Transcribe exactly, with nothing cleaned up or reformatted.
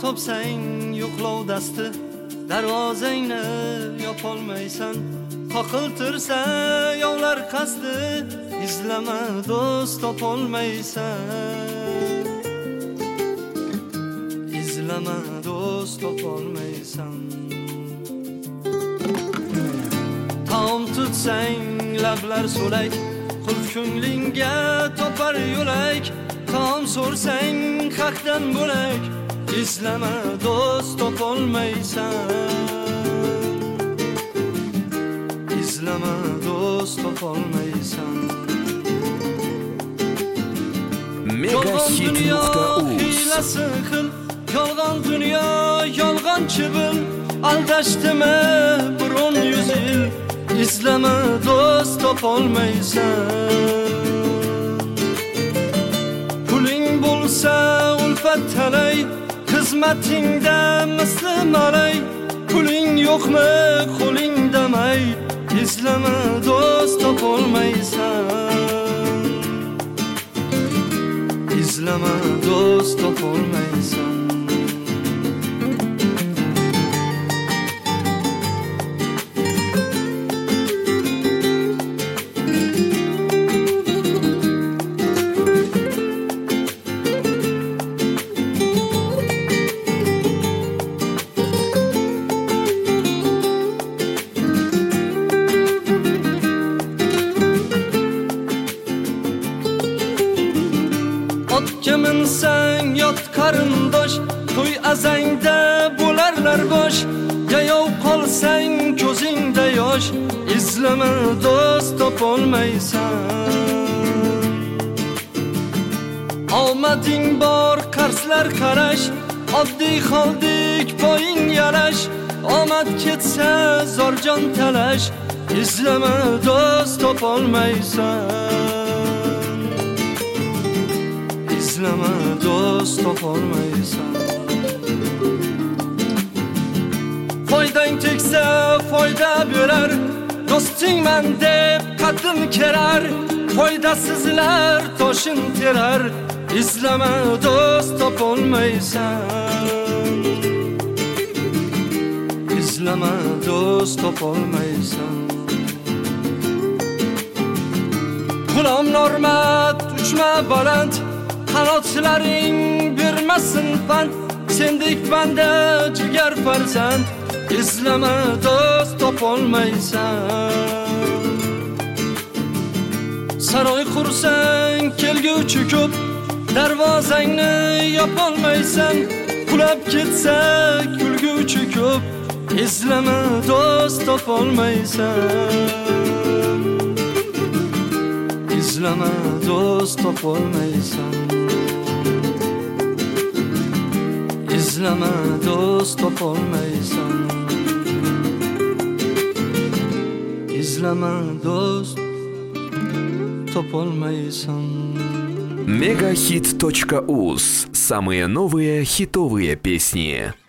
topsang yo'qlov dasti, darvozangni yopolmaysan. Qoqiltirsa yovlar qasdi, izlama do'st topolmaysan. Izlama do'st topolmaysan. Taom tutsang lablar so'lak, qulf ko'nglingga topar yo'lak. Taom so'rsang haqdan bo'lak, izlama do'st topolmaysan. İzlama do'st topolmaysan. Megahit nokta uz. Yolg'on dunyo, yolg'onchi bil, aldashdimi biron yuz yil. İzlama do'st topolmaysan. Puling bo'lsa ulfat talay, xizmatingda misli malay. Puling yo'qmi qo'lingda may, izlama do'st topolmaysan. İzlama do'st topolmaysan. Otga minsang yot qarindosh, to'y azangda bo'larlar bosh. Yayov qolsang ko'zingda yosh, izlama do'st topolmaysan. Omading bor qarslar qarash, oddiy qoldik poying yalash. Omad ketsa zorjon talash, izlama do'st topolmaysan. İzlama do'st topolmaysan. Foydang tegsa foyda berar, do'stingman deb qaddim kerar. Foydasizlar toshin terar, izlama do'st topolmaysan. İzlama do'st topolmaysan. G'ulom normat uchma baland, qanotlaring bermasin pand. Sendek banda jigar farzand, izlama do'st topolmaysan. Saroy qursang kelguvchi ko'p, darvozangni yopolmaysan. Qulab ketsa kulguvchi ko'p, izlama do'st topolmaysan. İzlama do'st topolmaysan. İzlama do'st topolmaysan. İzlama do'st topolmaysan. Megahit точка уз. Самые новые хитовые песни.